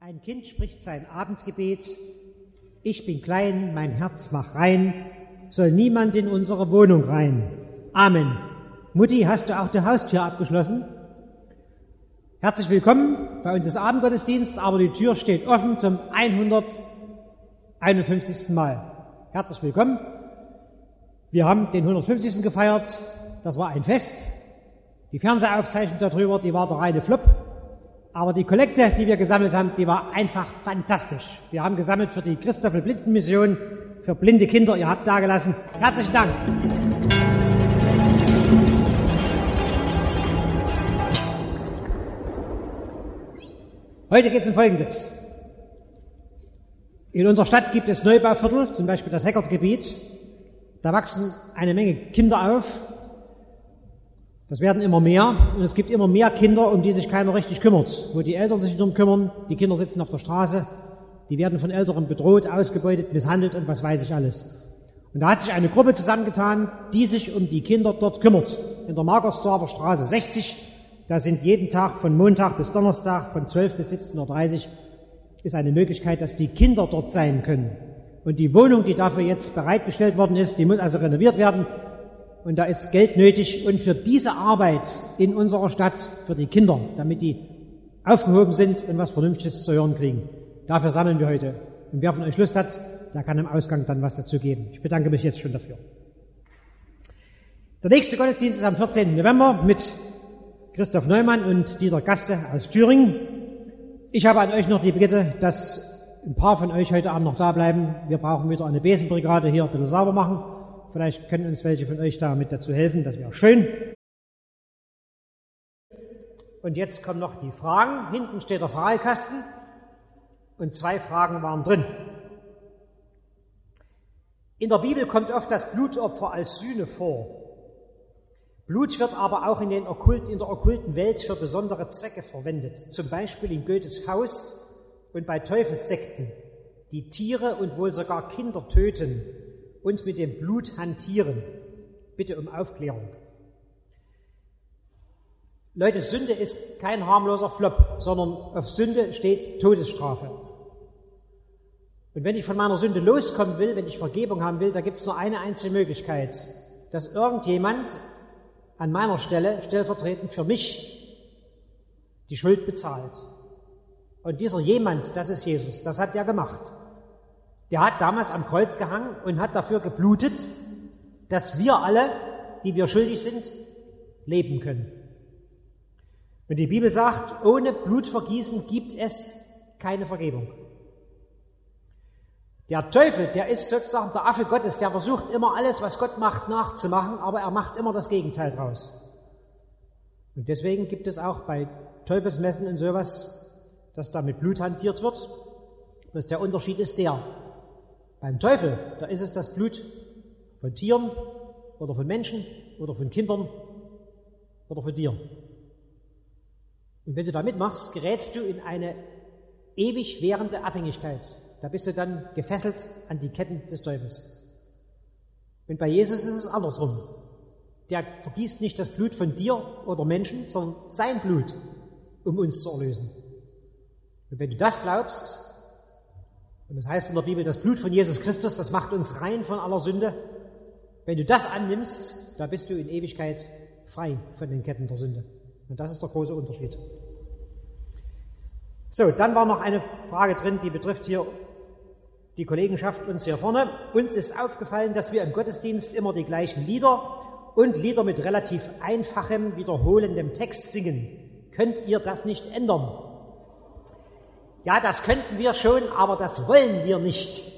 Ein Kind spricht sein Abendgebet: Ich bin klein, mein Herz mach rein, soll niemand in unsere Wohnung rein. Amen. Mutti, hast du auch die Haustür abgeschlossen? Herzlich willkommen, bei uns ist Abendgottesdienst, aber die Tür steht offen zum 151. Mal. Herzlich willkommen. Wir haben den 150. gefeiert, das war ein Fest. Die Fernsehaufzeichnung darüber, die war der reine Flop. Aber die Kollekte, die wir gesammelt haben, die war einfach fantastisch. Wir haben gesammelt für die Christoffel-Blinden-Mission, für blinde Kinder. Ihr habt dagelassen. Herzlichen Dank. Heute geht es um Folgendes. In unserer Stadt gibt es Neubauviertel, zum Beispiel das Heckert-Gebiet. Da wachsen eine Menge Kinder auf. Das werden immer mehr und es gibt immer mehr Kinder, um die sich keiner richtig kümmert, wo die Eltern sich nicht darum kümmern, die Kinder sitzen auf der Straße, die werden von Eltern bedroht, ausgebeutet, misshandelt und was weiß ich alles. Und da hat sich eine Gruppe zusammengetan, die sich um die Kinder dort kümmert. In der Markersdorfer Straße 60, da sind jeden Tag von Montag bis Donnerstag von 12 bis 17.30 Uhr ist eine Möglichkeit, dass die Kinder dort sein können. Und die Wohnung, die dafür jetzt bereitgestellt worden ist, die muss also renoviert werden. Und da ist Geld nötig und für diese Arbeit in unserer Stadt, für die Kinder, damit die aufgehoben sind und was Vernünftiges zu hören kriegen. Dafür sammeln wir heute. Und wer von euch Lust hat, der kann im Ausgang dann was dazu geben. Ich bedanke mich jetzt schon dafür. Der nächste Gottesdienst ist am 14. November mit Christoph Neumann und Dieter Gaste aus Thüringen. Ich habe an euch noch die Bitte, dass ein paar von euch heute Abend noch da bleiben. Wir brauchen wieder eine Besenbrigade hier ein bisschen sauber machen. Vielleicht können uns welche von euch da mit dazu helfen, das wäre schön. Und jetzt kommen noch die Fragen. Hinten steht der Fragekasten und 2 Fragen waren drin. In der Bibel kommt oft das Blutopfer als Sühne vor. Blut wird aber auch in der okkulten Welt für besondere Zwecke verwendet. Zum Beispiel in Goethes Faust und bei Teufelssekten, die Tiere und wohl sogar Kinder töten und mit dem Blut hantieren. Bitte um Aufklärung. Leute, Sünde ist kein harmloser Flop, sondern auf Sünde steht Todesstrafe. Und wenn ich von meiner Sünde loskommen will, wenn ich Vergebung haben will, da gibt es nur eine einzige Möglichkeit, dass irgendjemand an meiner Stelle, stellvertretend für mich, die Schuld bezahlt. Und dieser jemand, das ist Jesus, das hat er gemacht. Der hat damals am Kreuz gehangen und hat dafür geblutet, dass wir alle, die wir schuldig sind, leben können. Und die Bibel sagt, ohne Blutvergießen gibt es keine Vergebung. Der Teufel, der ist sozusagen der Affe Gottes, der versucht immer alles, was Gott macht, nachzumachen, aber er macht immer das Gegenteil draus. Und deswegen gibt es auch bei Teufelsmessen und sowas, dass da mit Blut hantiert wird. Bloß der Unterschied ist der: Beim Teufel, da ist es das Blut von Tieren oder von Menschen oder von Kindern oder von dir. Und wenn du da mitmachst, gerätst du in eine ewig währende Abhängigkeit. Da bist du dann gefesselt an die Ketten des Teufels. Und bei Jesus ist es andersrum. Der vergießt nicht das Blut von dir oder Menschen, sondern sein Blut, um uns zu erlösen. Und wenn du das glaubst, und das heißt in der Bibel, das Blut von Jesus Christus, das macht uns rein von aller Sünde. Wenn du das annimmst, da bist du in Ewigkeit frei von den Ketten der Sünde. Und das ist der große Unterschied. So, dann war noch eine Frage drin, die betrifft hier die Kollegenschaft uns hier vorne. Uns ist aufgefallen, dass wir im Gottesdienst immer die gleichen Lieder und Lieder mit relativ einfachem, wiederholendem Text singen. Könnt ihr das nicht ändern? Ja, das könnten wir schon, aber das wollen wir nicht.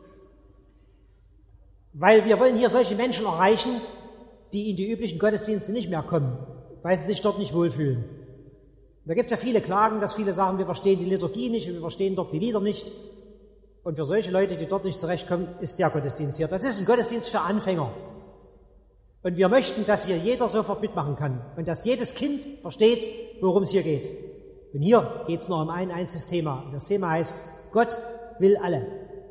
Weil wir wollen hier solche Menschen erreichen, die in die üblichen Gottesdienste nicht mehr kommen, weil sie sich dort nicht wohlfühlen. Und da gibt es ja viele Klagen, dass viele sagen, wir verstehen die Liturgie nicht und wir verstehen dort die Lieder nicht. Und für solche Leute, die dort nicht zurechtkommen, ist der Gottesdienst hier. Das ist ein Gottesdienst für Anfänger. Und wir möchten, dass hier jeder sofort mitmachen kann und dass jedes Kind versteht, worum es hier geht. Und hier geht es nur um ein einziges Thema. Und das Thema heißt, Gott will alle.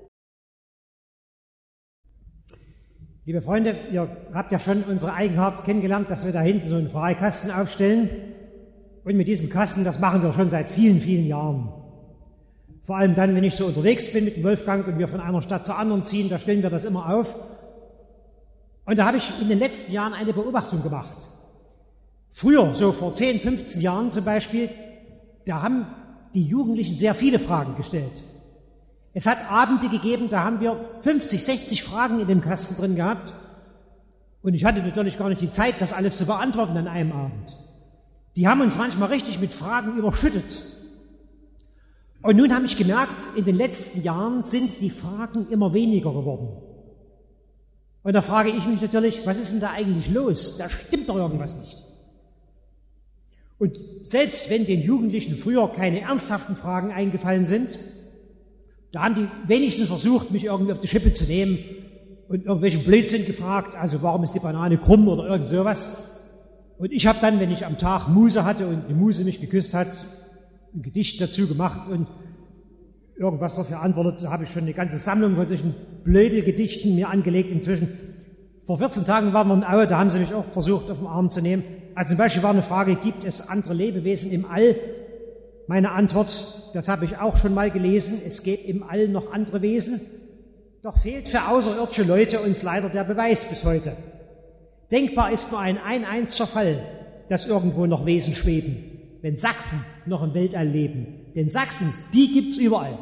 Liebe Freunde, ihr habt ja schon unsere Eigenart kennengelernt, dass wir da hinten so einen Fragekasten aufstellen. Und mit diesem Kasten, das machen wir schon seit vielen, vielen Jahren. Vor allem dann, wenn ich so unterwegs bin mit dem Wolfgang und wir von einer Stadt zur anderen ziehen, da stellen wir das immer auf. Und da habe ich in den letzten Jahren eine Beobachtung gemacht. Früher, so vor 10, 15 Jahren zum Beispiel, da haben die Jugendlichen sehr viele Fragen gestellt. Es hat Abende gegeben, da haben wir 50, 60 Fragen in dem Kasten drin gehabt. Und ich hatte natürlich gar nicht die Zeit, das alles zu beantworten an einem Abend. Die haben uns manchmal richtig mit Fragen überschüttet. Und nun habe ich gemerkt, in den letzten Jahren sind die Fragen immer weniger geworden. Und da frage ich mich natürlich, was ist denn da eigentlich los? Da stimmt doch irgendwas nicht. Und selbst wenn den Jugendlichen früher keine ernsthaften Fragen eingefallen sind, da haben die wenigstens versucht, mich irgendwie auf die Schippe zu nehmen und irgendwelchen Blödsinn gefragt, also warum ist die Banane krumm oder irgend sowas. Und ich habe dann, wenn ich am Tag Muse hatte und die Muse mich geküsst hat, ein Gedicht dazu gemacht und irgendwas dafür antwortet, da habe ich schon eine ganze Sammlung von solchen Blödelgedichten mir angelegt inzwischen. Vor 14 Tagen waren wir in Aue, da haben sie mich auch versucht, auf den Arm zu nehmen. Also zum Beispiel war eine Frage, gibt es andere Lebewesen im All? Meine Antwort, das habe ich auch schon mal gelesen, es gibt im All noch andere Wesen. Doch fehlt für außerirdische Leute uns leider der Beweis bis heute. Denkbar ist nur ein einziger Fall, dass irgendwo noch Wesen schweben, wenn Sachsen noch im Weltall leben. Denn Sachsen, die gibt's überall.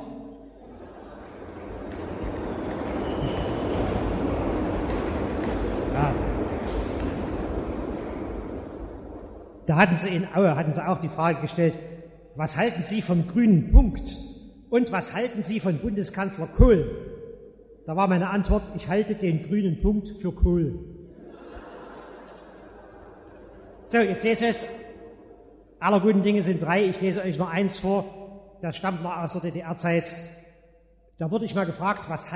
Ja. Da hatten sie in Aue auch die Frage gestellt, was halten Sie vom grünen Punkt? Und was halten Sie von Bundeskanzler Kohl? Da war meine Antwort, ich halte den grünen Punkt für Kohl. So, jetzt lese ich es. Aller guten Dinge sind drei. Ich lese euch noch eins vor. Das stammt noch aus der DDR-Zeit. Da wurde ich mal gefragt, was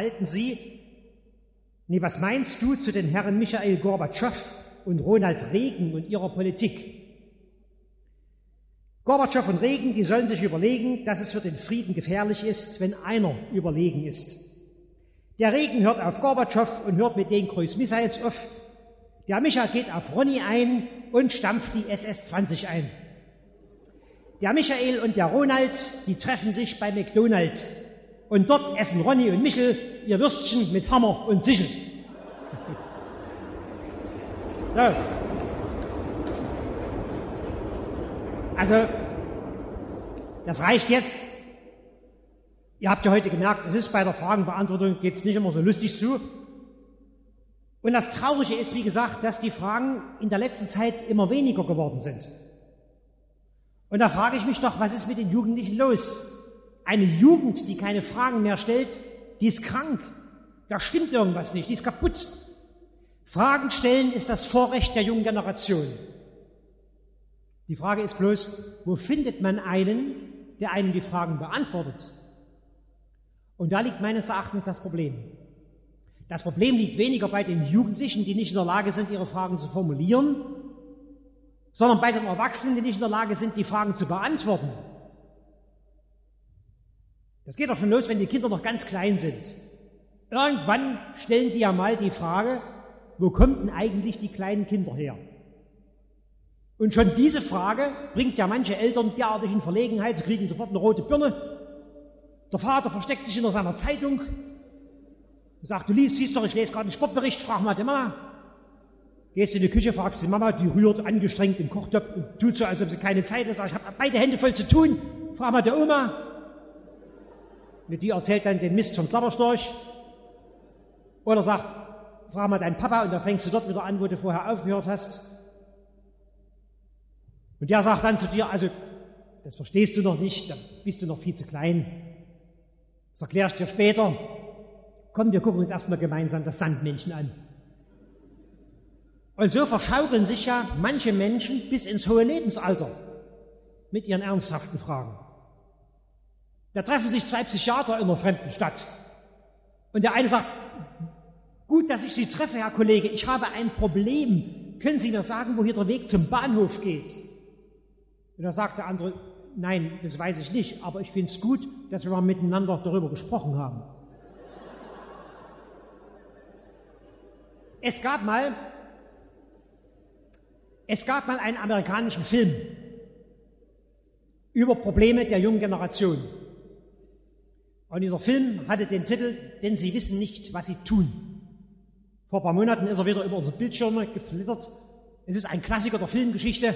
meinst du zu den Herren Michail Gorbatschow und Ronald Reagan und ihrer Politik? Gorbatschow und Reagan, die sollen sich überlegen, dass es für den Frieden gefährlich ist, wenn einer überlegen ist. Der Reagan hört auf Gorbatschow und hört mit den Cruise-Missiles auf. Der Micha geht auf Ronny ein und stampft die SS-20 ein. Der Michael und der Ronald, die treffen sich bei McDonald's. Und dort essen Ronny und Michel ihr Würstchen mit Hammer und Sichel. So. Also, das reicht jetzt. Ihr habt ja heute gemerkt, es ist bei der Fragenbeantwortung, geht es nicht immer so lustig zu. Und das Traurige ist, wie gesagt, dass die Fragen in der letzten Zeit immer weniger geworden sind. Und da frage ich mich doch, was ist mit den Jugendlichen los? Eine Jugend, die keine Fragen mehr stellt, die ist krank. Da stimmt irgendwas nicht, die ist kaputt. Fragen stellen ist das Vorrecht der jungen Generation. Die Frage ist bloß, wo findet man einen, der einem die Fragen beantwortet? Und da liegt meines Erachtens das Problem. Das Problem liegt weniger bei den Jugendlichen, die nicht in der Lage sind, ihre Fragen zu formulieren, sondern bei den Erwachsenen, die nicht in der Lage sind, die Fragen zu beantworten. Das geht doch schon los, wenn die Kinder noch ganz klein sind. Irgendwann stellen die ja mal die Frage, wo kommen denn eigentlich die kleinen Kinder her? Und schon diese Frage bringt ja manche Eltern derartig in Verlegenheit, sie kriegen sofort eine rote Birne. Der Vater versteckt sich hinter seiner Zeitung und sagt, siehst doch, ich lese gerade einen Sportbericht, frag mal die Mama. Gehst in die Küche, fragst die Mama, die rührt angestrengt den Kochtopf und tut so, als ob sie keine Zeit hat. Sagt, ich habe beide Hände voll zu tun, frag mal der Oma. Und die erzählt dann den Mist vom Klapperstorch. Oder sagt, frag mal deinen Papa und dann fängst du dort wieder an, wo du vorher aufgehört hast. Und der sagt dann zu dir, also, das verstehst du noch nicht, da bist du noch viel zu klein. Das erkläre ich dir später. Komm, wir gucken uns erstmal gemeinsam das Sandmännchen an. Und so verschaukeln sich ja manche Menschen bis ins hohe Lebensalter mit ihren ernsthaften Fragen. Da treffen sich zwei Psychiater in einer fremden Stadt. Und der eine sagt, gut, dass ich Sie treffe, Herr Kollege, ich habe ein Problem. Können Sie mir sagen, wo hier der Weg zum Bahnhof geht? Und da sagt der andere, nein, das weiß ich nicht, aber ich finde es gut, dass wir mal miteinander darüber gesprochen haben. Es gab mal einen amerikanischen Film über Probleme der jungen Generation. Und dieser Film hatte den Titel, denn sie wissen nicht, was sie tun. Vor ein paar Monaten ist er wieder über unsere Bildschirme geflittert. Es ist ein Klassiker der Filmgeschichte.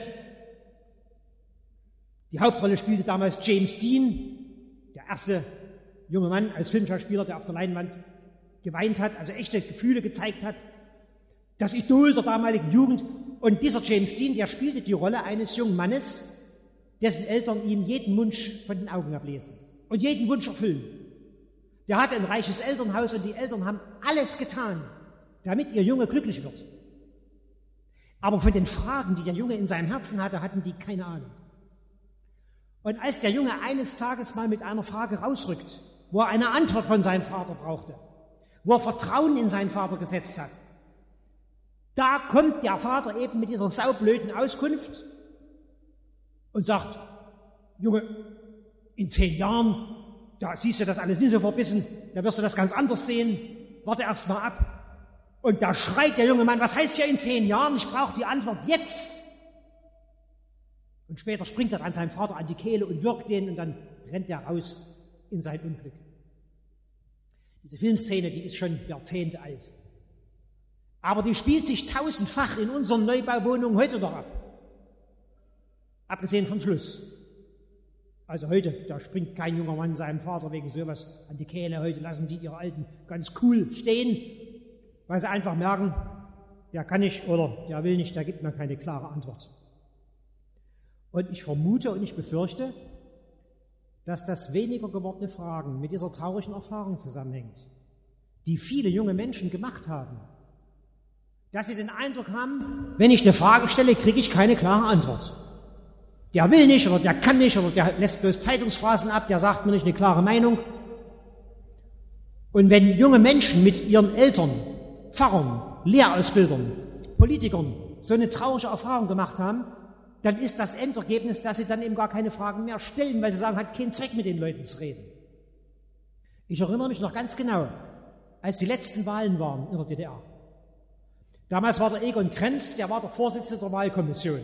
Die Hauptrolle spielte damals James Dean, der erste junge Mann als Filmschauspieler, der auf der Leinwand geweint hat, also echte Gefühle gezeigt hat. Das Idol der damaligen Jugend. Und dieser James Dean, der spielte die Rolle eines jungen Mannes, dessen Eltern ihm jeden Wunsch von den Augen ablesen und jeden Wunsch erfüllen. Der hatte ein reiches Elternhaus und die Eltern haben alles getan, damit ihr Junge glücklich wird. Aber von den Fragen, die der Junge in seinem Herzen hatte, hatten die keine Ahnung. Und als der Junge eines Tages mal mit einer Frage rausrückt, wo er eine Antwort von seinem Vater brauchte, wo er Vertrauen in seinen Vater gesetzt hat, da kommt der Vater eben mit dieser saublöden Auskunft und sagt, Junge, in 10 Jahren, da siehst du das alles nicht so verbissen, da wirst du das ganz anders sehen, warte erst mal ab. Und da schreit der junge Mann, was heißt ja in 10 Jahren, ich brauche die Antwort jetzt. Und später springt er an seinem Vater an die Kehle und wirkt den und dann rennt er raus in sein Unglück. Diese Filmszene, die ist schon Jahrzehnte alt. Aber die spielt sich 1000-fach in unseren Neubauwohnungen heute noch ab. Abgesehen vom Schluss. Also heute, da springt kein junger Mann seinem Vater wegen sowas an die Kehle. Heute lassen die ihre Alten ganz cool stehen, weil sie einfach merken, der kann nicht oder der will nicht, der gibt mir keine klare Antwort. Und ich vermute und ich befürchte, dass das weniger gewordene Fragen mit dieser traurigen Erfahrung zusammenhängt, die viele junge Menschen gemacht haben. Dass sie den Eindruck haben, wenn ich eine Frage stelle, kriege ich keine klare Antwort. Der will nicht oder der kann nicht oder der lässt bloß Zeitungsphrasen ab, der sagt mir nicht eine klare Meinung. Und wenn junge Menschen mit ihren Eltern, Pfarrern, Lehrausbildern, Politikern so eine traurige Erfahrung gemacht haben, dann ist das Endergebnis, dass sie dann eben gar keine Fragen mehr stellen, weil sie sagen, hat keinen Zweck, mit den Leuten zu reden. Ich erinnere mich noch ganz genau, als die letzten Wahlen waren in der DDR. Damals war der Egon Krenz, der war der Vorsitzende der Wahlkommission.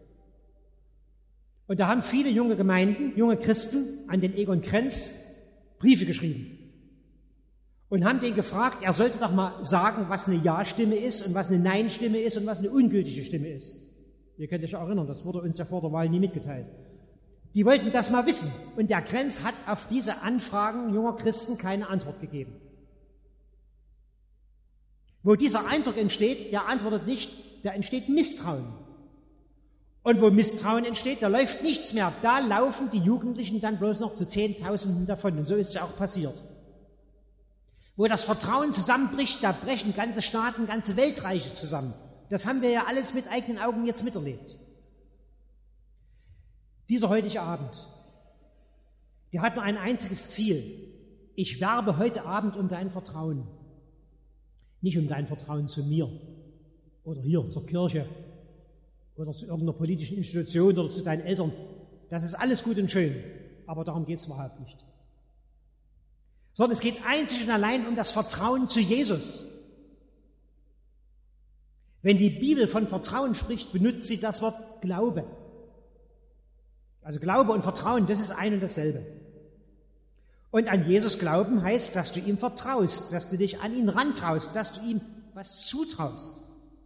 Und da haben viele junge Gemeinden, junge Christen an den Egon Krenz Briefe geschrieben und haben den gefragt, er sollte doch mal sagen, was eine Ja-Stimme ist und was eine Nein-Stimme ist und was eine ungültige Stimme ist. Ihr könnt euch erinnern, das wurde uns ja vor der Wahl nie mitgeteilt. Die wollten das mal wissen und der Krenz hat auf diese Anfragen junger Christen keine Antwort gegeben. Wo dieser Eindruck entsteht, der antwortet nicht, da entsteht Misstrauen. Und wo Misstrauen entsteht, da läuft nichts mehr. Da laufen die Jugendlichen dann bloß noch zu Zehntausenden davon. Und so ist es ja auch passiert. Wo das Vertrauen zusammenbricht, da brechen ganze Staaten, ganze Weltreiche zusammen. Das haben wir ja alles mit eigenen Augen jetzt miterlebt. Dieser heutige Abend, der hat nur ein einziges Ziel. Ich werbe heute Abend um dein Vertrauen. Nicht um dein Vertrauen zu mir oder hier zur Kirche oder zu irgendeiner politischen Institution oder zu deinen Eltern. Das ist alles gut und schön, aber darum geht es überhaupt nicht. Sondern es geht einzig und allein um das Vertrauen zu Jesus. Wenn die Bibel von Vertrauen spricht, benutzt sie das Wort Glaube. Also Glaube und Vertrauen, das ist ein und dasselbe. Und an Jesus glauben heißt, dass du ihm vertraust, dass du dich an ihn rantraust, dass du ihm was zutraust.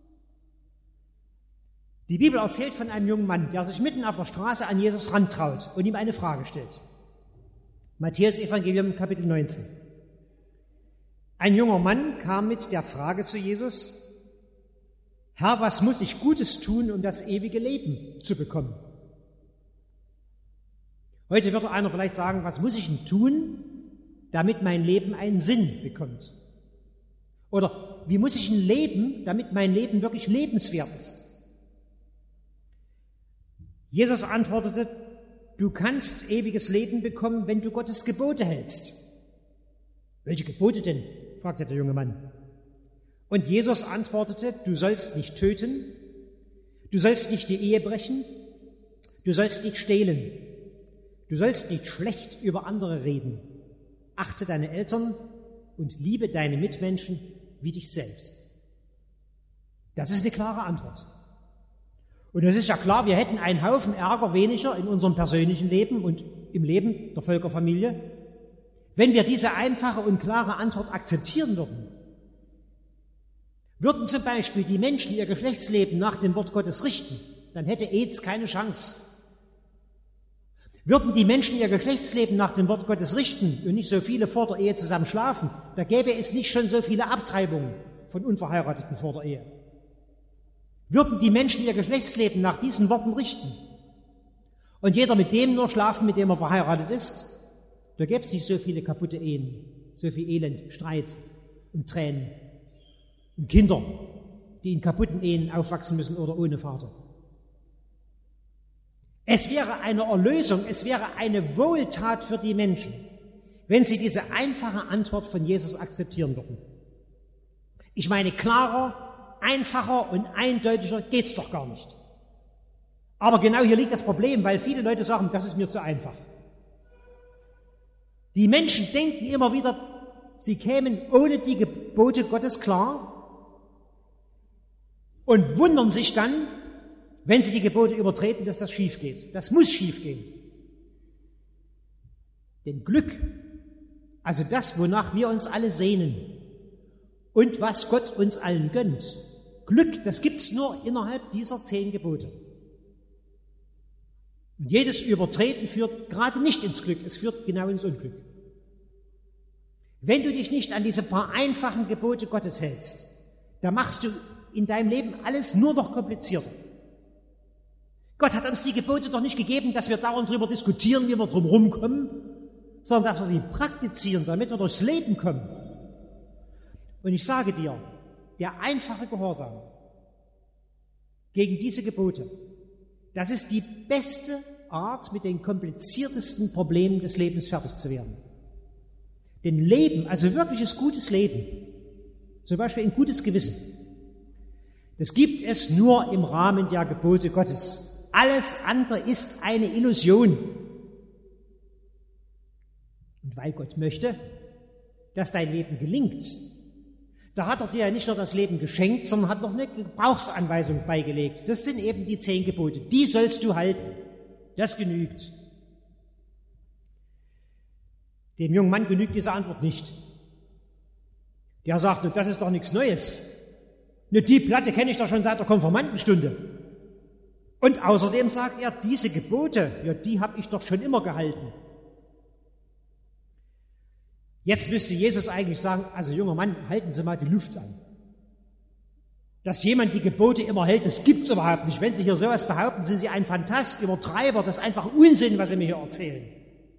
Die Bibel erzählt von einem jungen Mann, der sich mitten auf der Straße an Jesus rantraut und ihm eine Frage stellt. Matthäus Evangelium Kapitel 19. Ein junger Mann kam mit der Frage zu Jesus: Herr, was muss ich Gutes tun, um das ewige Leben zu bekommen? Heute würde einer vielleicht sagen, was muss ich denn tun, damit mein Leben einen Sinn bekommt? Oder wie muss ich denn leben, damit mein Leben wirklich lebenswert ist? Jesus antwortete: Du kannst ewiges Leben bekommen, wenn du Gottes Gebote hältst. Welche Gebote denn? Fragte der junge Mann. Und Jesus antwortete: Du sollst nicht töten, du sollst nicht die Ehe brechen, du sollst nicht stehlen, du sollst nicht schlecht über andere reden, achte deine Eltern und liebe deine Mitmenschen wie dich selbst. Das ist eine klare Antwort. Und es ist ja klar, wir hätten einen Haufen Ärger weniger in unserem persönlichen Leben und im Leben der Völkerfamilie, Wenn wir diese einfache und klare Antwort akzeptieren würden, würden zum Beispiel die Menschen ihr Geschlechtsleben nach dem Wort Gottes richten, dann hätte AIDS keine Chance. Würden die Menschen ihr Geschlechtsleben nach dem Wort Gottes richten und nicht so viele vor der Ehe zusammen schlafen, da gäbe es nicht schon so viele Abtreibungen von Unverheirateten vor der Ehe. Würden die Menschen ihr Geschlechtsleben nach diesen Worten richten und jeder mit dem nur schlafen, mit dem er verheiratet ist, da gäbe es nicht so viele kaputte Ehen, so viel Elend, Streit und Tränen und Kinder, die in kaputten Ehen aufwachsen müssen oder ohne Vater. Es wäre eine Erlösung, es wäre eine Wohltat für die Menschen, wenn sie diese einfache Antwort von Jesus akzeptieren würden. Ich meine, klarer, einfacher und eindeutiger geht's doch gar nicht. Aber genau hier liegt das Problem, weil viele Leute sagen, das ist mir zu einfach. Die Menschen denken immer wieder, sie kämen ohne die Gebote Gottes klar und wundern sich dann, wenn sie die Gebote übertreten, dass das schief geht. Das muss schief gehen. Denn Glück, also das, wonach wir uns alle sehnen und was Gott uns allen gönnt, Glück, das gibt's nur innerhalb dieser 10 Gebote. Und jedes Übertreten führt gerade nicht ins Glück, es führt genau ins Unglück. Wenn du dich nicht an diese paar einfachen Gebote Gottes hältst, dann machst du in deinem Leben alles nur noch komplizierter. Gott hat uns die Gebote doch nicht gegeben, dass wir dauernd darüber diskutieren, wie wir drum rumkommen, sondern dass wir sie praktizieren, damit wir durchs Leben kommen. Und ich sage dir, der einfache Gehorsam gegen diese Gebote, das ist die beste Art, mit den kompliziertesten Problemen des Lebens fertig zu werden. Denn Leben, also wirkliches gutes Leben, zum Beispiel ein gutes Gewissen, das gibt es nur im Rahmen der Gebote Gottes. Alles andere ist eine Illusion. Und weil Gott möchte, dass dein Leben gelingt, da hat er dir ja nicht nur das Leben geschenkt, sondern hat noch eine Gebrauchsanweisung beigelegt. Das sind eben die 10 Gebote. Die sollst du halten. Das genügt. Dem jungen Mann genügt diese Antwort nicht. Der sagt, das ist doch nichts Neues. Die Platte kenne ich doch schon seit der Konfirmandenstunde. Und außerdem sagt er, diese Gebote, ja, die habe ich doch schon immer gehalten. Jetzt müsste Jesus eigentlich sagen, also junger Mann, halten Sie mal die Luft an. Dass jemand die Gebote immer hält, das gibt's überhaupt nicht. Wenn Sie hier sowas behaupten, sind Sie ein Phantast, Übertreiber, das ist einfach Unsinn, was Sie mir hier erzählen.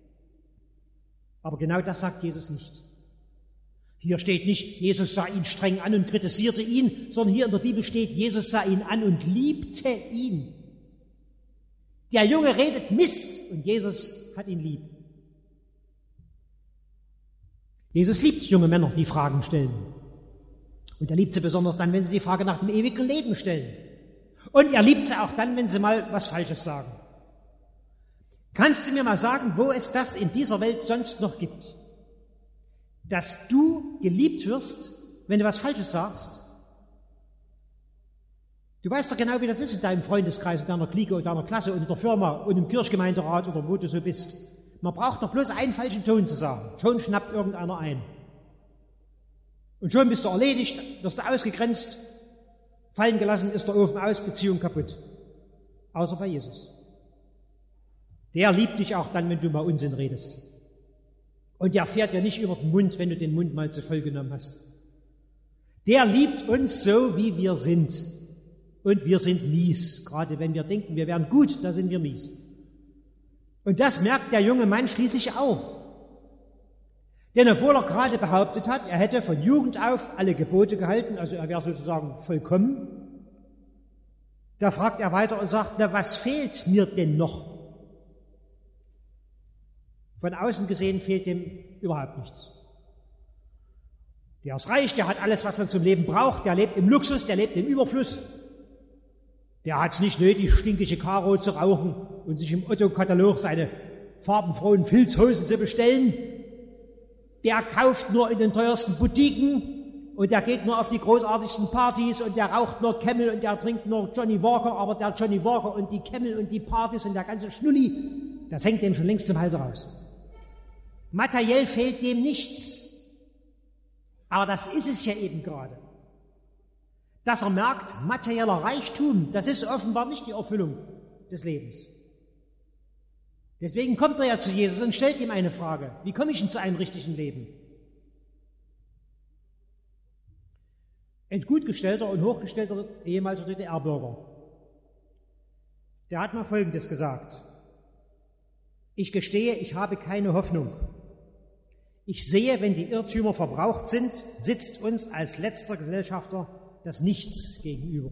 Aber genau das sagt Jesus nicht. Hier steht nicht, Jesus sah ihn streng an und kritisierte ihn, sondern hier in der Bibel steht, Jesus sah ihn an und liebte ihn. Der Junge redet Mist und Jesus hat ihn lieb. Jesus liebt junge Männer, die Fragen stellen. Und er liebt sie besonders dann, wenn sie die Frage nach dem ewigen Leben stellen. Und er liebt sie auch dann, wenn sie mal was Falsches sagen. Kannst du mir mal sagen, wo es das in dieser Welt sonst noch gibt? Dass du geliebt wirst, wenn du was Falsches sagst? Du weißt doch genau, wie das ist in deinem Freundeskreis, in deiner Clique, in deiner Klasse und in der Firma und im Kirchgemeinderat oder wo du so bist. Man braucht doch bloß einen falschen Ton zu sagen. Schon schnappt irgendeiner ein. Und schon bist du erledigt, wirst du ausgegrenzt, fallen gelassen, ist der Ofen aus, Beziehung kaputt. Außer bei Jesus. Der liebt dich auch dann, wenn du mal Unsinn redest. Und der fährt dir nicht über den Mund, wenn du den Mund mal zu voll genommen hast. Der liebt uns so, wie wir sind. Und wir sind mies. Gerade wenn wir denken, wir wären gut, da sind wir mies. Und das merkt der junge Mann schließlich auch. Denn obwohl er gerade behauptet hat, er hätte von Jugend auf alle Gebote gehalten, also er wäre sozusagen vollkommen, da fragt er weiter und sagt, na, was fehlt mir denn noch? Von außen gesehen fehlt dem überhaupt nichts. Der ist reich, der hat alles, was man zum Leben braucht, der lebt im Luxus, der lebt im Überfluss. Der hat es nicht nötig, stinkige Karo zu rauchen und sich im Otto-Katalog seine farbenfrohen Filzhosen zu bestellen. Der kauft nur in den teuersten Boutiquen und der geht nur auf die großartigsten Partys und der raucht nur Camel und der trinkt nur Johnny Walker, aber der Johnny Walker und die Camel und die Partys und der ganze Schnulli, das hängt dem schon längst zum Halse raus. Materiell fehlt dem nichts. Aber das ist es ja eben gerade. Dass er merkt, materieller Reichtum, das ist offenbar nicht die Erfüllung des Lebens. Deswegen kommt er ja zu Jesus und stellt ihm eine Frage. Wie komme ich denn zu einem richtigen Leben? Ein gutgestellter und hochgestellter ehemaliger DDR-Bürger, der hat mal Folgendes gesagt. Ich gestehe, ich habe keine Hoffnung. Ich sehe, wenn die Irrtümer verbraucht sind, sitzt uns als letzter Gesellschafter das Nichts gegenüber.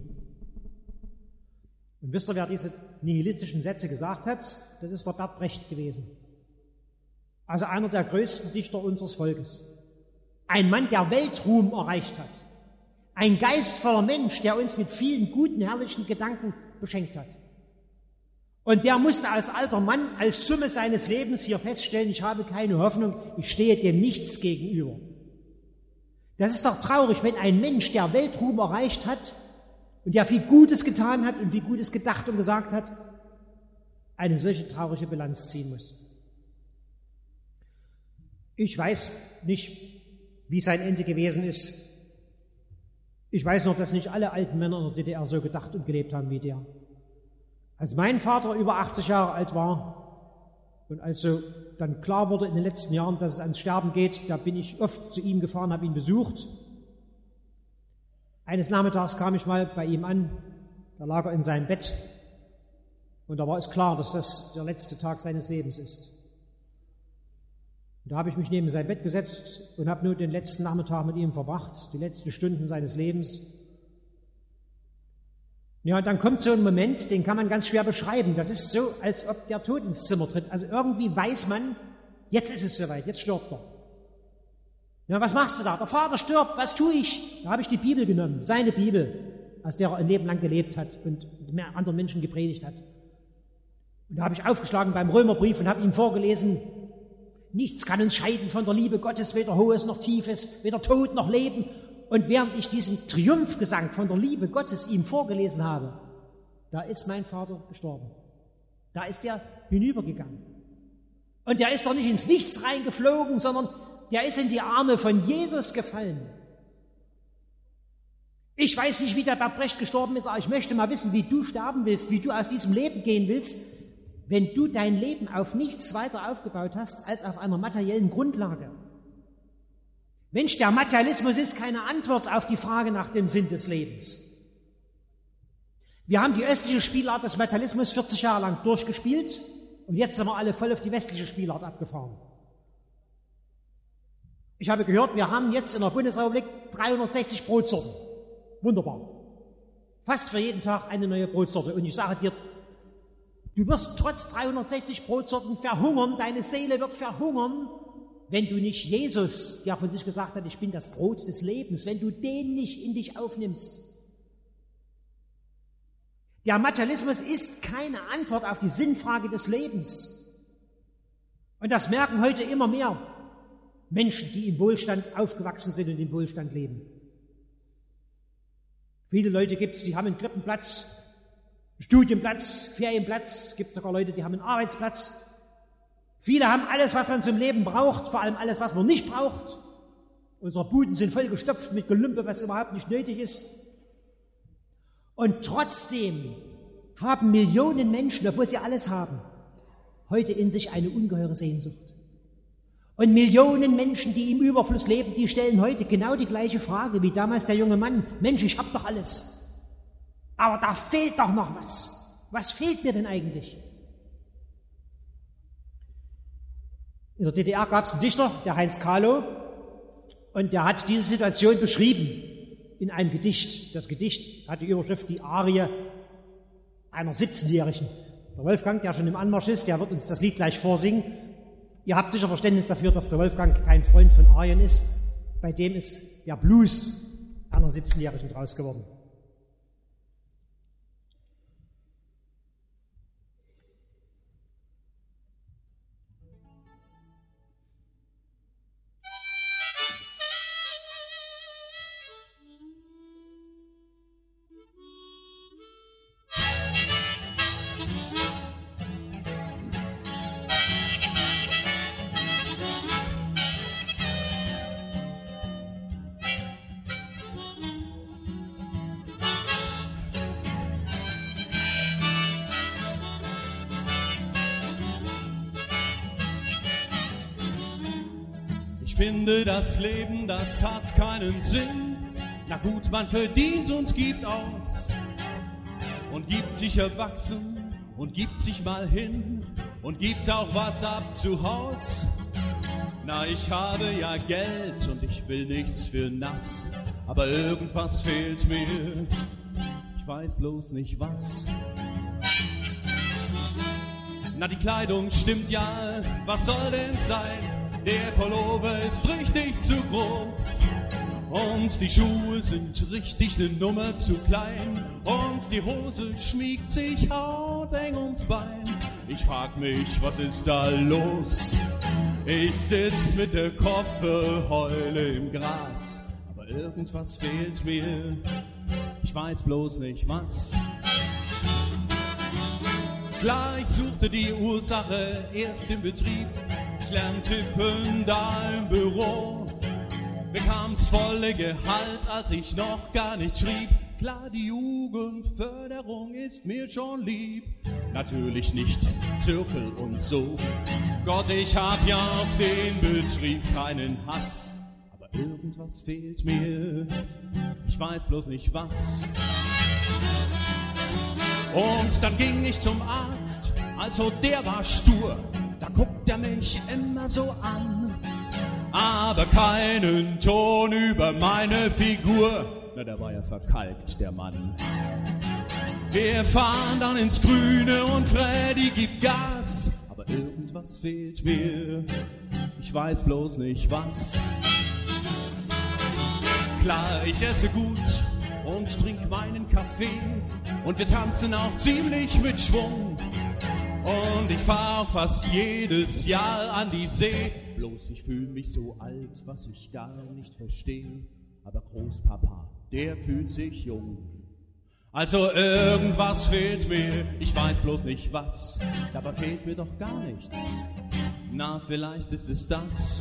Und wisst ihr, wer diese nihilistischen Sätze gesagt hat? Das ist der Bert Brecht gewesen. Also einer der größten Dichter unseres Volkes. Ein Mann, der Weltruhm erreicht hat. Ein geistvoller Mensch, der uns mit vielen guten, herrlichen Gedanken beschenkt hat. Und der musste als alter Mann, als Summe seines Lebens hier feststellen, ich habe keine Hoffnung, ich stehe dem Nichts gegenüber. Das ist doch traurig, wenn ein Mensch, der Weltruhm erreicht hat und der viel Gutes getan hat und viel Gutes gedacht und gesagt hat, eine solche traurige Bilanz ziehen muss. Ich weiß nicht, wie sein Ende gewesen ist. Ich weiß noch, dass nicht alle alten Männer in der DDR so gedacht und gelebt haben wie der. Als mein Vater über 80 Jahre alt war und als so dann klar wurde in den letzten Jahren, dass es ans Sterben geht, da bin ich oft zu ihm gefahren, habe ihn besucht. Eines Nachmittags kam ich mal bei ihm an, da lag er in seinem Bett und da war es klar, dass das der letzte Tag seines Lebens ist. Und da habe ich mich neben sein Bett gesetzt und habe nur den letzten Nachmittag mit ihm verbracht, die letzten Stunden seines Lebens. Ja, und dann kommt so ein Moment, den kann man ganz schwer beschreiben. Das ist so, als ob der Tod ins Zimmer tritt. Also irgendwie weiß man, jetzt ist es soweit, jetzt stirbt er. Ja, was machst du da? Der Vater stirbt, was tue ich? Da habe ich die Bibel genommen, seine Bibel, aus der er ein Leben lang gelebt hat und anderen Menschen gepredigt hat. Und da habe ich aufgeschlagen beim Römerbrief und habe ihm vorgelesen, nichts kann uns scheiden von der Liebe Gottes, weder Hohes noch Tiefes, weder Tod noch Leben. Und während ich diesen Triumphgesang von der Liebe Gottes ihm vorgelesen habe, da ist mein Vater gestorben. Da ist er hinübergegangen. Und der ist doch nicht ins Nichts reingeflogen, sondern der ist in die Arme von Jesus gefallen. Ich weiß nicht, wie der Bert Brecht gestorben ist, aber ich möchte mal wissen, wie du sterben willst, wie du aus diesem Leben gehen willst, wenn du dein Leben auf nichts weiter aufgebaut hast als auf einer materiellen Grundlage. Mensch, der Materialismus ist keine Antwort auf die Frage nach dem Sinn des Lebens. Wir haben die östliche Spielart des Materialismus 40 Jahre lang durchgespielt und jetzt sind wir alle voll auf die westliche Spielart abgefahren. Ich habe gehört, wir haben jetzt in der Bundesrepublik 360 Brotsorten. Wunderbar. Fast für jeden Tag eine neue Brotsorte. Und ich sage dir, du wirst trotz 360 Brotsorten verhungern, deine Seele wird verhungern, wenn du nicht Jesus, der von sich gesagt hat, ich bin das Brot des Lebens, wenn du den nicht in dich aufnimmst. Der Materialismus ist keine Antwort auf die Sinnfrage des Lebens. Und das merken heute immer mehr Menschen, die im Wohlstand aufgewachsen sind und im Wohlstand leben. Viele Leute gibt es, die haben einen Krippenplatz, Studienplatz, Ferienplatz, es gibt sogar Leute, die haben einen Arbeitsplatz. Viele haben alles, was man zum Leben braucht, vor allem alles, was man nicht braucht. Unsere Buden sind voll gestopft mit Gelümpe, was überhaupt nicht nötig ist. Und trotzdem haben Millionen Menschen, obwohl sie alles haben, heute in sich eine ungeheure Sehnsucht. Und Millionen Menschen, die im Überfluss leben, die stellen heute genau die gleiche Frage wie damals der junge Mann. Mensch, ich hab doch alles. Aber da fehlt doch noch was. Was fehlt mir denn eigentlich? In der DDR gab es einen Dichter, der Heinz Kahlow, und der hat diese Situation beschrieben in einem Gedicht. Das Gedicht hat die Überschrift Die Arie einer 17-Jährigen. Der Wolfgang, der schon im Anmarsch ist, der wird uns das Lied gleich vorsingen. Ihr habt sicher Verständnis dafür, dass der Wolfgang kein Freund von Arien ist. Bei dem ist der Blues einer 17-Jährigen draus geworden. Ich finde, das Leben, das hat keinen Sinn. Na gut, man verdient und gibt aus und gibt sich erwachsen und gibt sich mal hin und gibt auch was ab zu Haus. Na, ich habe ja Geld und ich will nichts für nass, aber irgendwas fehlt mir, ich weiß bloß nicht was. Na, die Kleidung stimmt ja, was soll denn sein? Der Pullover ist richtig zu groß und die Schuhe sind richtig eine Nummer zu klein und die Hose schmiegt sich hauteng ums Bein. Ich frag mich, was ist da los? Ich sitz mit der Kofferheule im Gras, aber irgendwas fehlt mir, ich weiß bloß nicht was. Klar, ich suchte die Ursache erst im Betrieb, ich lernte tippen da im Büro, bekam's volle Gehalt, als ich noch gar nicht schrieb. Klar, die Jugendförderung ist mir schon lieb, natürlich nicht Zirkel und so. Gott, ich hab ja auf den Betrieb keinen Hass, aber irgendwas fehlt mir, ich weiß bloß nicht was. Und dann ging ich zum Arzt, also der war stur, da guckt er mich immer so an, aber keinen Ton über meine Figur. Na, der war ja verkalkt, der Mann. Wir fahren dann ins Grüne und Freddy gibt Gas, aber irgendwas fehlt mir, ich weiß bloß nicht was. Klar, ich esse gut und trink meinen Kaffee und wir tanzen auch ziemlich mit Schwung und ich fahr fast jedes Jahr an die See. Bloß ich fühl mich so alt, was ich gar nicht verstehe, aber Großpapa, der fühlt sich jung. Also irgendwas fehlt mir, ich weiß bloß nicht was, dabei fehlt mir doch gar nichts. Na, vielleicht ist es das.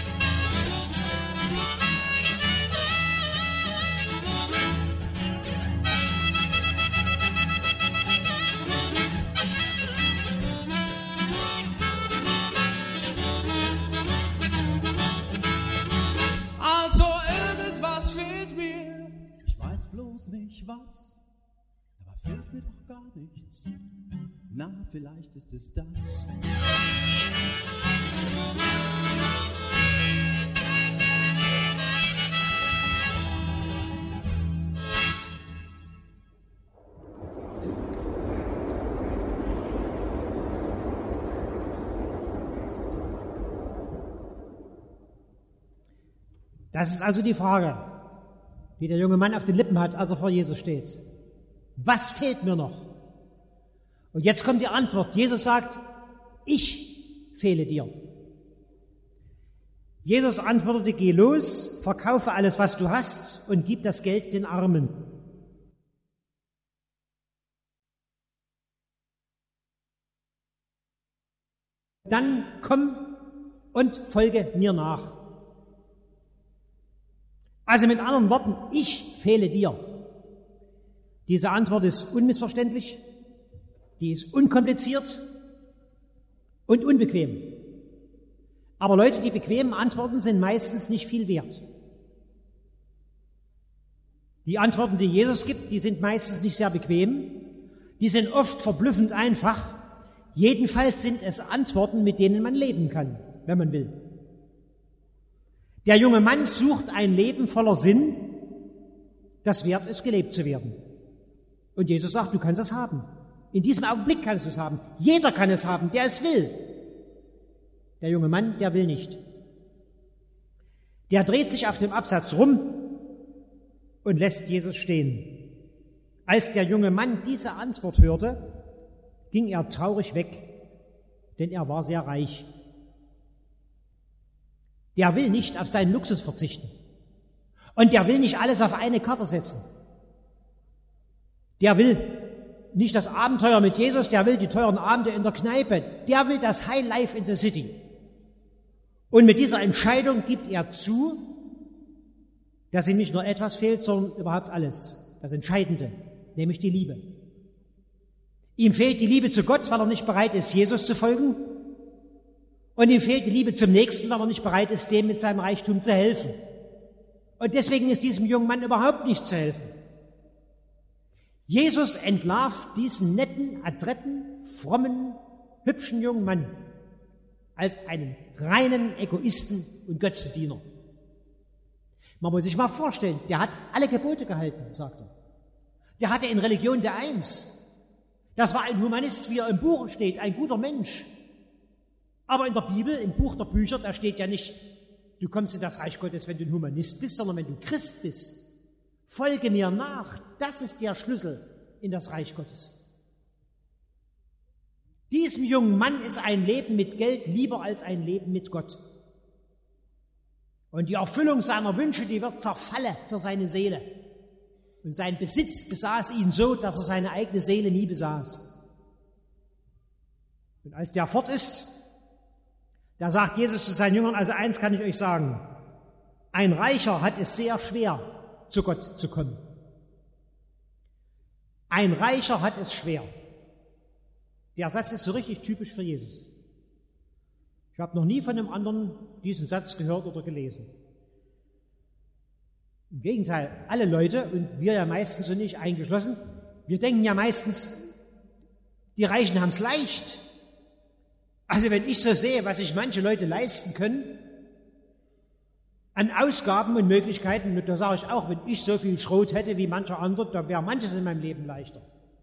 Bloß nicht was, aber fehlt mir doch gar nichts. Na, vielleicht ist es das. Das ist also die Frage, die der junge Mann auf den Lippen hat, als er vor Jesus steht. Was fehlt mir noch? Und jetzt kommt die Antwort. Jesus sagt, ich fehle dir. Jesus antwortete, geh los, verkaufe alles, was du hast und gib das Geld den Armen. Dann komm und folge mir nach. Also mit anderen Worten, ich fehle dir. Diese Antwort ist unmissverständlich, die ist unkompliziert und unbequem. Aber Leute, die bequemen Antworten sind meistens nicht viel wert. Die Antworten, die Jesus gibt, die sind meistens nicht sehr bequem, die sind oft verblüffend einfach. Jedenfalls sind es Antworten, mit denen man leben kann, wenn man will. Der junge Mann sucht ein Leben voller Sinn, das wert ist, gelebt zu werden. Und Jesus sagt, du kannst es haben. In diesem Augenblick kannst du es haben. Jeder kann es haben, der es will. Der junge Mann, der will nicht. Der dreht sich auf dem Absatz rum und lässt Jesus stehen. Als der junge Mann diese Antwort hörte, ging er traurig weg, denn er war sehr reich. Der will nicht auf seinen Luxus verzichten. Und der will nicht alles auf eine Karte setzen. Der will nicht das Abenteuer mit Jesus, der will die teuren Abende in der Kneipe. Der will das High Life in the City. Und mit dieser Entscheidung gibt er zu, dass ihm nicht nur etwas fehlt, sondern überhaupt alles. Das Entscheidende, nämlich die Liebe. Ihm fehlt die Liebe zu Gott, weil er nicht bereit ist, Jesus zu folgen. Und ihm fehlt die Liebe zum Nächsten, weil er nicht bereit ist, dem mit seinem Reichtum zu helfen. Und deswegen ist diesem jungen Mann überhaupt nicht zu helfen. Jesus entlarvt diesen netten, adretten, frommen, hübschen jungen Mann als einen reinen Egoisten und Götzendiener. Man muss sich mal vorstellen, der hat alle Gebote gehalten, sagt er. Der hatte in Religion der Eins. Das war ein Humanist, wie er im Buch steht, ein guter Mensch. Aber in der Bibel, im Buch der Bücher, da steht ja nicht, du kommst in das Reich Gottes, wenn du ein Humanist bist, sondern wenn du Christ bist. Folge mir nach, das ist der Schlüssel in das Reich Gottes. Diesem jungen Mann ist ein Leben mit Geld lieber als ein Leben mit Gott. Und die Erfüllung seiner Wünsche, die wird zerfallen für seine Seele. Und sein Besitz besaß ihn so, dass er seine eigene Seele nie besaß. Und als der fort ist, da sagt Jesus zu seinen Jüngern, also eins kann ich euch sagen, ein Reicher hat es sehr schwer, zu Gott zu kommen. Ein Reicher hat es schwer. Der Satz ist so richtig typisch für Jesus. Ich habe noch nie von einem anderen diesen Satz gehört oder gelesen. Im Gegenteil, alle Leute, und wir ja meistens und nicht eingeschlossen, wir denken ja meistens, die Reichen haben es leicht. Also wenn ich so sehe, was sich manche Leute leisten können, an Ausgaben und Möglichkeiten, da sage ich auch, wenn ich so viel Schrot hätte wie mancher andere, dann wäre manches in meinem Leben leichter.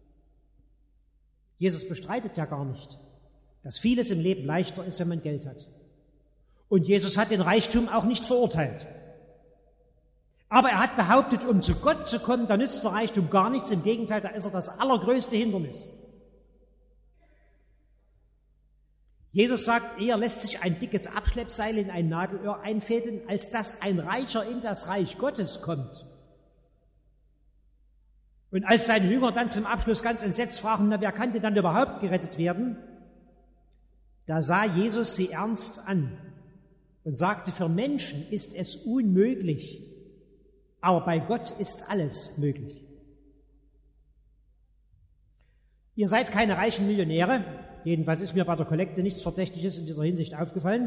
Jesus bestreitet ja gar nicht, dass vieles im Leben leichter ist, wenn man Geld hat. Und Jesus hat den Reichtum auch nicht verurteilt. Aber er hat behauptet, um zu Gott zu kommen, da nützt der Reichtum gar nichts. Im Gegenteil, da ist er das allergrößte Hindernis. Jesus sagt, eher lässt sich ein dickes Abschleppseil in ein Nadelöhr einfädeln, als dass ein Reicher in das Reich Gottes kommt. Und als seine Jünger dann zum Abschluss ganz entsetzt fragen, na, wer kann denn dann überhaupt gerettet werden? Da sah Jesus sie ernst an und sagte, für Menschen ist es unmöglich, aber bei Gott ist alles möglich. Ihr seid keine reichen Millionäre, jedenfalls ist mir bei der Kollekte nichts Verdächtiges in dieser Hinsicht aufgefallen.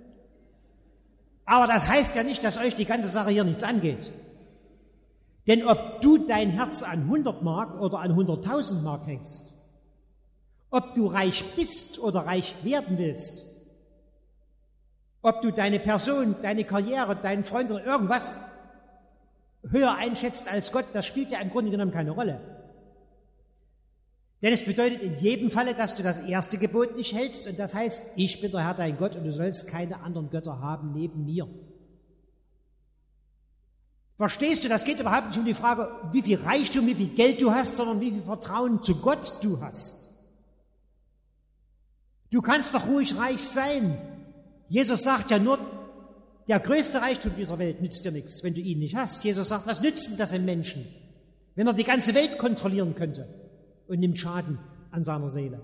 Aber das heißt ja nicht, dass euch die ganze Sache hier nichts angeht. Denn ob du dein Herz an 100 Mark oder an 100.000 Mark hängst, ob du reich bist oder reich werden willst, ob du deine Person, deine Karriere, deinen Freund oder irgendwas höher einschätzt als Gott, das spielt ja im Grunde genommen keine Rolle. Denn es bedeutet in jedem Falle, dass du das erste Gebot nicht hältst, und das heißt, ich bin der Herr dein Gott und du sollst keine anderen Götter haben neben mir. Verstehst du, das geht überhaupt nicht um die Frage, wie viel Reichtum, wie viel Geld du hast, sondern wie viel Vertrauen zu Gott du hast. Du kannst doch ruhig reich sein. Jesus sagt ja nur, der größte Reichtum dieser Welt nützt dir nichts, wenn du ihn nicht hast. Jesus sagt, was nützt denn das im Menschen, wenn er die ganze Welt kontrollieren könnte und nimmt Schaden an seiner Seele?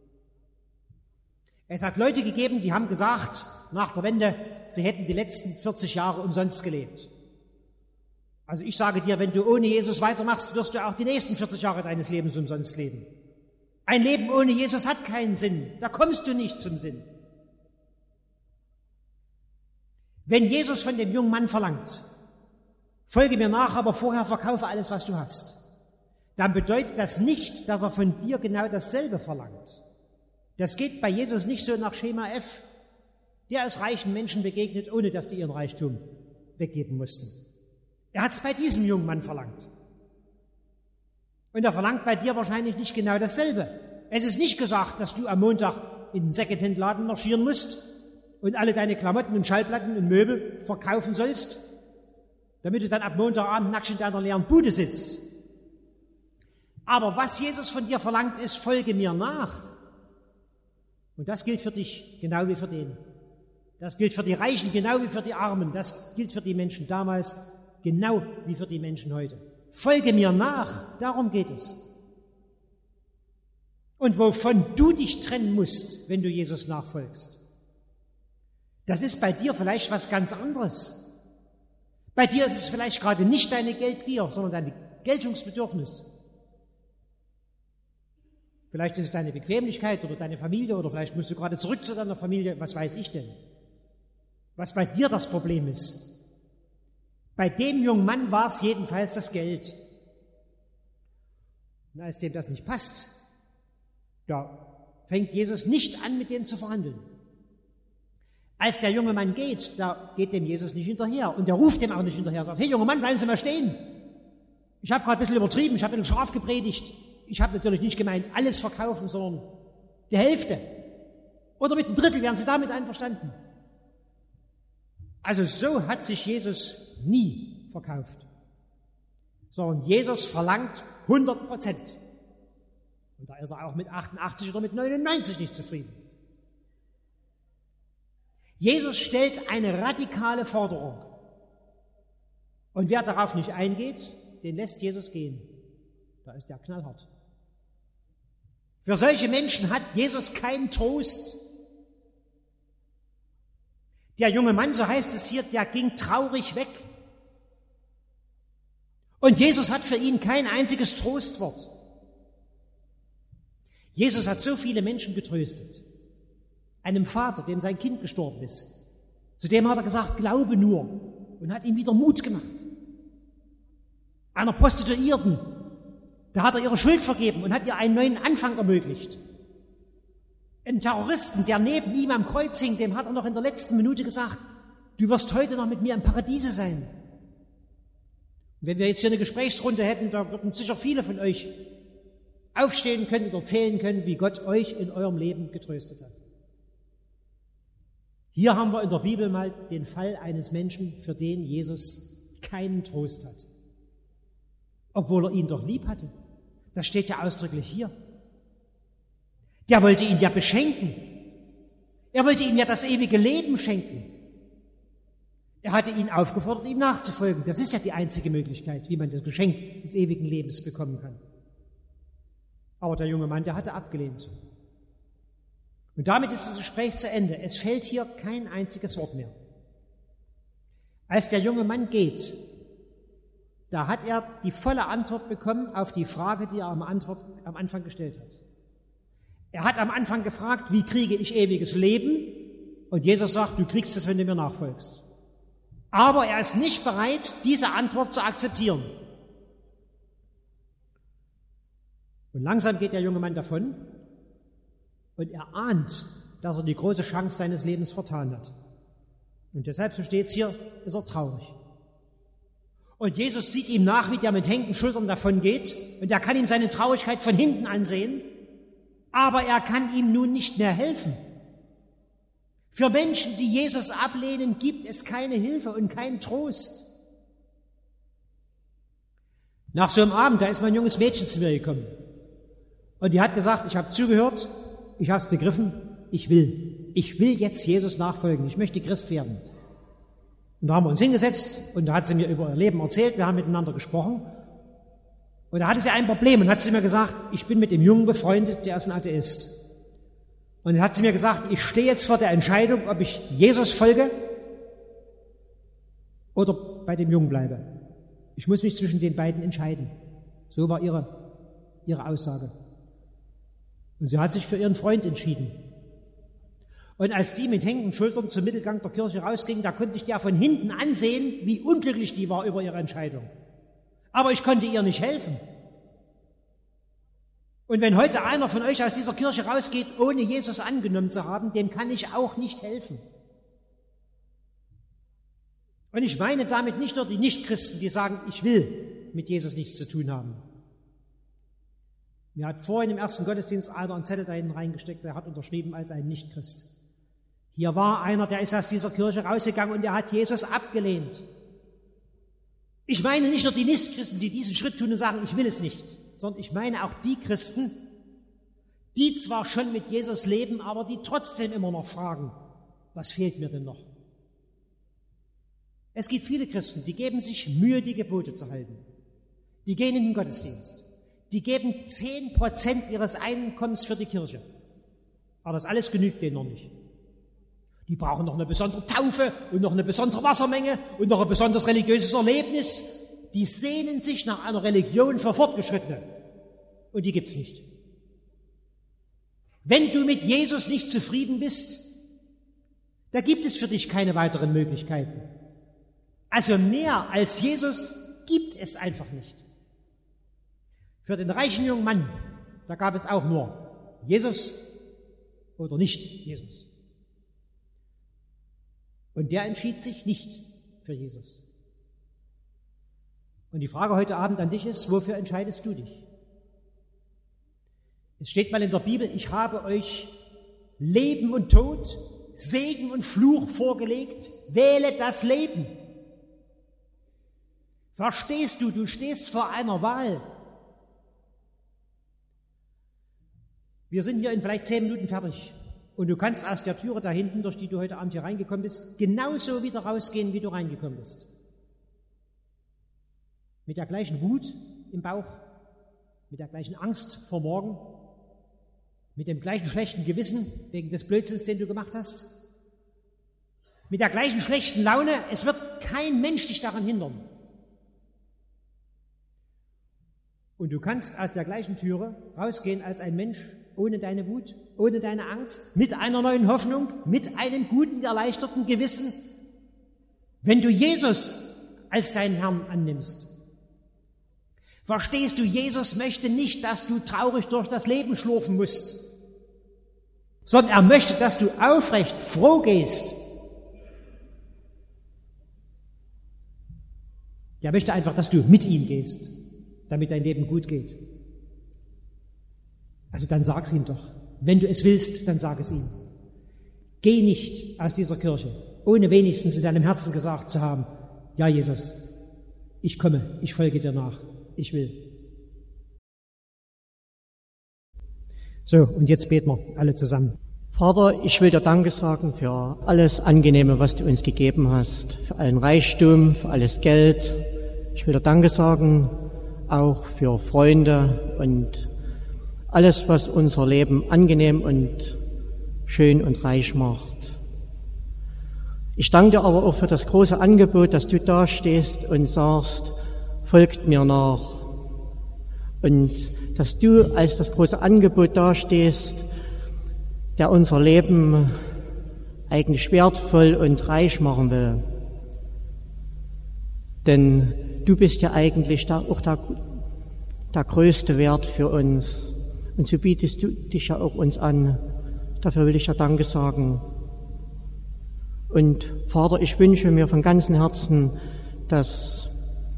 Es hat Leute gegeben, die haben gesagt, nach der Wende, sie hätten die letzten 40 Jahre umsonst gelebt. Also ich sage dir, wenn du ohne Jesus weitermachst, wirst du auch die nächsten 40 Jahre deines Lebens umsonst leben. Ein Leben ohne Jesus hat keinen Sinn. Da kommst du nicht zum Sinn. Wenn Jesus von dem jungen Mann verlangt, folge mir nach, aber vorher verkaufe alles, was du hast, dann bedeutet das nicht, dass er von dir genau dasselbe verlangt. Das geht bei Jesus nicht so nach Schema F. Der ist reichen Menschen begegnet, ohne dass die ihren Reichtum weggeben mussten. Er hat es bei diesem jungen Mann verlangt. Und er verlangt bei dir wahrscheinlich nicht genau dasselbe. Es ist nicht gesagt, dass du am Montag in den Secondhand-Laden marschieren musst und alle deine Klamotten und Schallplatten und Möbel verkaufen sollst, damit du dann ab Montagabend nackt in deiner leeren Bude sitzt. Aber was Jesus von dir verlangt, ist, folge mir nach. Und das gilt für dich genau wie für den. Das gilt für die Reichen genau wie für die Armen. Das gilt für die Menschen damals genau wie für die Menschen heute. Folge mir nach, darum geht es. Und wovon du dich trennen musst, wenn du Jesus nachfolgst, das ist bei dir vielleicht was ganz anderes. Bei dir ist es vielleicht gerade nicht deine Geldgier, sondern dein Geltungsbedürfnis. Vielleicht ist es deine Bequemlichkeit oder deine Familie oder vielleicht musst du gerade zurück zu deiner Familie, was weiß ich denn. Was bei dir das Problem ist. Bei dem jungen Mann war es jedenfalls das Geld. Und als dem das nicht passt, da fängt Jesus nicht an, mit dem zu verhandeln. Als der junge Mann geht, da geht dem Jesus nicht hinterher und der ruft dem auch nicht hinterher, sagt, hey junger Mann, bleiben Sie mal stehen. Ich habe gerade ein bisschen übertrieben, ich habe ein bisschen scharf gepredigt. Ich habe natürlich nicht gemeint, alles verkaufen, sondern die Hälfte. Oder mit einem Drittel, wären Sie damit einverstanden? Also so hat sich Jesus nie verkauft. Sondern Jesus verlangt 100%. Und da ist er auch mit 88 oder mit 99 nicht zufrieden. Jesus stellt eine radikale Forderung. Und wer darauf nicht eingeht, den lässt Jesus gehen. Da ist der knallhart. Für solche Menschen hat Jesus keinen Trost. Der junge Mann, so heißt es hier, der ging traurig weg. Und Jesus hat für ihn kein einziges Trostwort. Jesus hat so viele Menschen getröstet. Einem Vater, dem sein Kind gestorben ist. Zu dem hat er gesagt, glaube nur, und hat ihm wieder Mut gemacht. Einer Prostituierten, da hat er ihre Schuld vergeben und hat ihr einen neuen Anfang ermöglicht. Einen Terroristen, der neben ihm am Kreuz hing, dem hat er noch in der letzten Minute gesagt, du wirst heute noch mit mir im Paradiese sein. Und wenn wir jetzt hier eine Gesprächsrunde hätten, da würden sicher viele von euch aufstehen können und erzählen können, wie Gott euch in eurem Leben getröstet hat. Hier haben wir in der Bibel mal den Fall eines Menschen, für den Jesus keinen Trost hat. Obwohl er ihn doch lieb hatte. Das steht ja ausdrücklich hier. Der wollte ihn ja beschenken. Er wollte ihm ja das ewige Leben schenken. Er hatte ihn aufgefordert, ihm nachzufolgen. Das ist ja die einzige Möglichkeit, wie man das Geschenk des ewigen Lebens bekommen kann. Aber der junge Mann, der hatte abgelehnt. Und damit ist das Gespräch zu Ende. Es fällt hier kein einziges Wort mehr. Als der junge Mann geht, da hat er die volle Antwort bekommen auf die Frage, die er am Anfang gestellt hat. Er hat am Anfang gefragt, wie kriege ich ewiges Leben? Und Jesus sagt, du kriegst es, wenn du mir nachfolgst. Aber er ist nicht bereit, diese Antwort zu akzeptieren. Und langsam geht der junge Mann davon und er ahnt, dass er die große Chance seines Lebens vertan hat. Und deshalb, so steht es hier, ist er traurig. Und Jesus sieht ihm nach, wie der mit hängenden Schultern davon geht und er kann ihm seine Traurigkeit von hinten ansehen, aber er kann ihm nun nicht mehr helfen. Für Menschen, die Jesus ablehnen, gibt es keine Hilfe und keinen Trost. Nach so einem Abend, da ist mein junges Mädchen zu mir gekommen und die hat gesagt, ich habe zugehört, ich habe es begriffen, ich will jetzt Jesus nachfolgen, ich möchte Christ werden. Und da haben wir uns hingesetzt und da hat sie mir über ihr Leben erzählt, wir haben miteinander gesprochen. Und da hatte sie ein Problem und hat sie mir gesagt, ich bin mit dem Jungen befreundet, der ist ein Atheist. Und dann hat sie mir gesagt, ich stehe jetzt vor der Entscheidung, ob ich Jesus folge oder bei dem Jungen bleibe. Ich muss mich zwischen den beiden entscheiden. So war ihre Aussage. Und sie hat sich für ihren Freund entschieden. Und als die mit hängenden Schultern zum Mittelgang der Kirche rausging, da konnte ich der von hinten ansehen, wie unglücklich die war über ihre Entscheidung. Aber ich konnte ihr nicht helfen. Und wenn heute einer von euch aus dieser Kirche rausgeht, ohne Jesus angenommen zu haben, dem kann ich auch nicht helfen. Und ich meine damit nicht nur die Nichtchristen, die sagen, ich will mit Jesus nichts zu tun haben. Mir hat vorhin im ersten Gottesdienst einer einen Zettel da hinten reingesteckt, der hat unterschrieben als ein Nichtchrist. Hier war einer, der ist aus dieser Kirche rausgegangen und der hat Jesus abgelehnt. Ich meine nicht nur die Nichtchristen, die diesen Schritt tun und sagen, ich will es nicht, sondern ich meine auch die Christen, die zwar schon mit Jesus leben, aber die trotzdem immer noch fragen, was fehlt mir denn noch? Es gibt viele Christen, die geben sich Mühe, die Gebote zu halten. Die gehen in den Gottesdienst. Die geben 10% ihres Einkommens für die Kirche. Aber das alles genügt denen noch nicht. Die brauchen noch eine besondere Taufe und noch eine besondere Wassermenge und noch ein besonderes religiöses Erlebnis. Die sehnen sich nach einer Religion für Fortgeschrittene. Und die gibt's nicht. Wenn du mit Jesus nicht zufrieden bist, da gibt es für dich keine weiteren Möglichkeiten. Also mehr als Jesus gibt es einfach nicht. Für den reichen jungen Mann, da gab es auch nur Jesus oder nicht Jesus. Und der entschied sich nicht für Jesus. Und die Frage heute Abend an dich ist, wofür entscheidest du dich? Es steht mal in der Bibel, ich habe euch Leben und Tod, Segen und Fluch vorgelegt, wähle das Leben. Verstehst du, du stehst vor einer Wahl. Wir sind hier in vielleicht 10 Minuten fertig und du kannst aus der Türe da hinten, durch die du heute Abend hier reingekommen bist, genauso wieder rausgehen, wie du reingekommen bist. Mit der gleichen Wut im Bauch, mit der gleichen Angst vor morgen, mit dem gleichen schlechten Gewissen wegen des Blödsinns, den du gemacht hast, mit der gleichen schlechten Laune. Es wird kein Mensch dich daran hindern. Und du kannst aus der gleichen Türe rausgehen als ein Mensch, ohne deine Wut, ohne deine Angst, mit einer neuen Hoffnung, mit einem guten, erleichterten Gewissen, wenn du Jesus als deinen Herrn annimmst. Verstehst du, Jesus möchte nicht, dass du traurig durch das Leben schlurfen musst, sondern er möchte, dass du aufrecht, froh gehst. Er möchte einfach, dass du mit ihm gehst, damit dein Leben gut geht. Also dann sag's ihm doch. Wenn du es willst, dann sag es ihm. Geh nicht aus dieser Kirche, ohne wenigstens in deinem Herzen gesagt zu haben, ja Jesus, ich komme, ich folge dir nach, ich will. So, und jetzt beten wir alle zusammen. Vater, ich will dir Danke sagen für alles Angenehme, was du uns gegeben hast, für allen Reichtum, für alles Geld. Ich will dir Danke sagen, auch für Freunde und alles, was unser Leben angenehm und schön und reich macht. Ich danke dir aber auch für das große Angebot, dass du da stehst und sagst, folgt mir nach. Und dass du als das große Angebot dastehst, der unser Leben eigentlich wertvoll und reich machen will. Denn du bist ja eigentlich auch der größte Wert für uns. Und so bietest du dich ja auch uns an. Dafür will ich dir Danke sagen. Und Vater, ich wünsche mir von ganzem Herzen, dass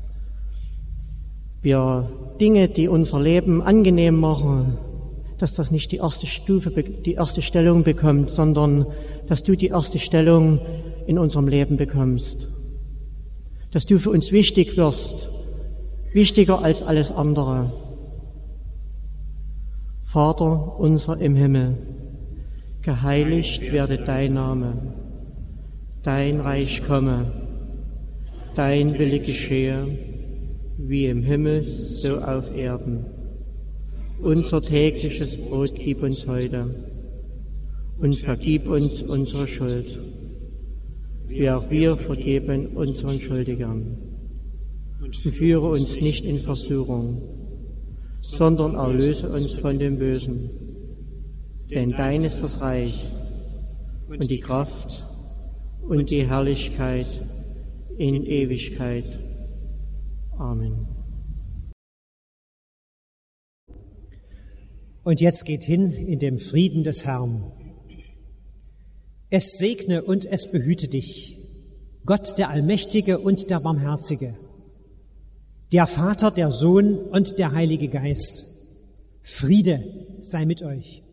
wir Dinge, die unser Leben angenehm machen, dass das nicht die erste Stufe, die erste Stellung bekommt, sondern dass du die erste Stellung in unserem Leben bekommst. Dass du für uns wichtig wirst, wichtiger als alles andere. Vater unser im Himmel, geheiligt werde dein Name, dein Reich komme, dein Wille geschehe, wie im Himmel, so auf Erden. Unser tägliches Brot gib uns heute und vergib uns unsere Schuld, wie auch wir vergeben unseren Schuldigern. Und führe uns nicht in Versuchung, sondern erlöse uns von dem Bösen. Denn dein ist das Reich und die Kraft und die Herrlichkeit in Ewigkeit. Amen. Und jetzt geht hin in dem Frieden des Herrn. Es segne und es behüte dich, Gott der Allmächtige und der Barmherzige, der Vater, der Sohn und der Heilige Geist. Friede sei mit euch.